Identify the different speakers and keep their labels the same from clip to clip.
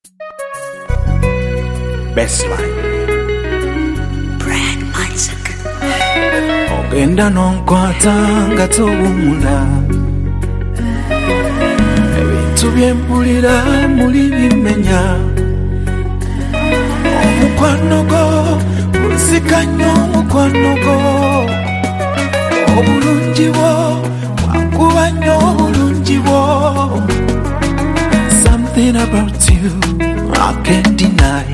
Speaker 1: Baseline.
Speaker 2: Brand Music.
Speaker 1: Ogenda nonkwata nga towumula, ebintu byempulira muli bimenya, omukwano gwo guzika nnyo omukwano gwo, obulungi bwo bwakuba nnyo obulungi bwo. Something about you I can't deny.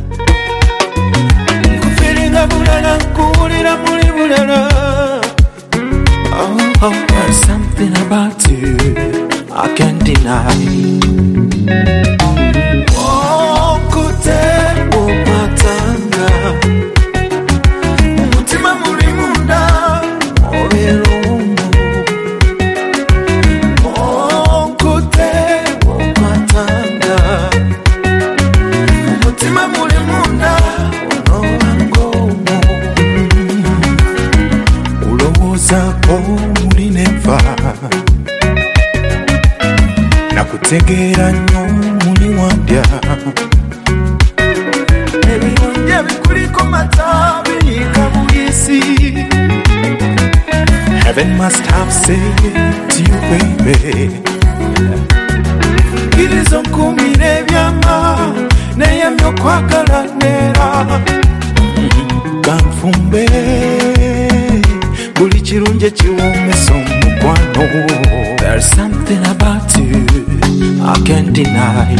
Speaker 1: Nkufiringa bulala nkuwulira muli bulala. Oh, there's something about you I can't deny. Okute okwatanga umutima muli munda obeera omu. Okute okwatanga umutima muli munda onoba omu. Ulowoozaako muli nenfa, nakutegeera nnyo muli wandya. Ebirungi ebikuliko mata biyiika buyisi. Heaven must have said to you, baby. Kkiriza onkuumira ebyama neyamya okwagala neera. Kanfumbe buli kirungi ekiwoomesa omukwano. There's something about you I can't deny.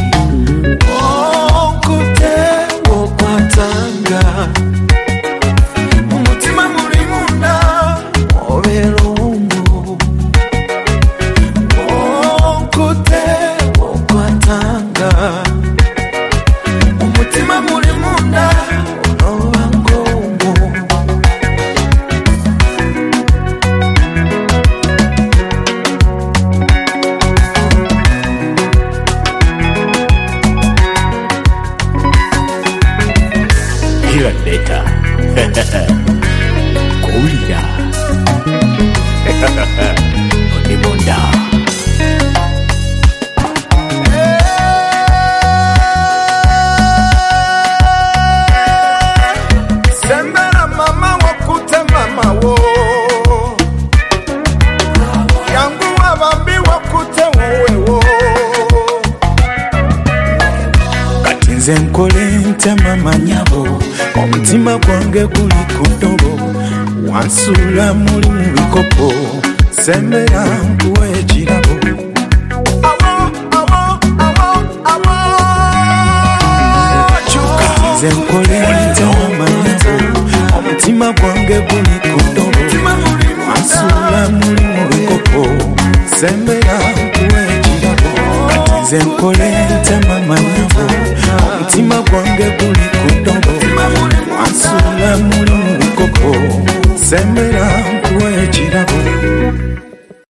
Speaker 1: Okute okwatanga umutima muli munda obeera omu. Okute okwatanga umutima muli munda onoba omu. Hira data. Kulia. Onibonda. Sembera mama wakute mama wo. Yangu wabambi wakute wowe wo. Kati nze nkole ntema manyabo, omutima gwange guli ku ddobo, wansuula muli mu bikopo, sembera nkuwa ekirabo. Kati nze nkole ntema manyabo, omutima gwange guli ku ddobo, wansuula muli mu bikopo, sembera nkuwa ekirabo. Kati nze nkole ntema manyabo, omutima gwange guli ku ddobo, wansuula muli mu bikopo, sembera